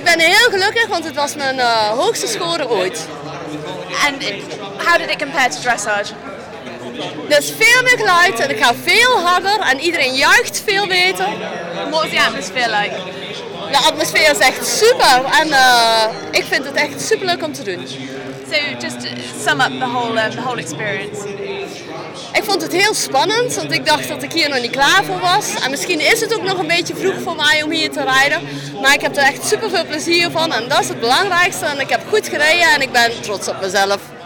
ben heel gelukkig, want het was mijn hoogste score ooit. And how did it compare to dressage? Er is veel meer geluid en ik ga veel harder en iedereen juicht veel beter. What was the atmosphere like? De atmosfeer is echt super en ik vind het echt super leuk om te doen. So just to sum up the whole experience. Ik vond het heel spannend, want ik dacht dat ik hier nog niet klaar voor was. En misschien is het ook nog een beetje vroeg voor mij om hier te rijden. Maar ik heb er echt super veel plezier van en dat is het belangrijkste. En ik heb goed gereden en ik ben trots op mezelf.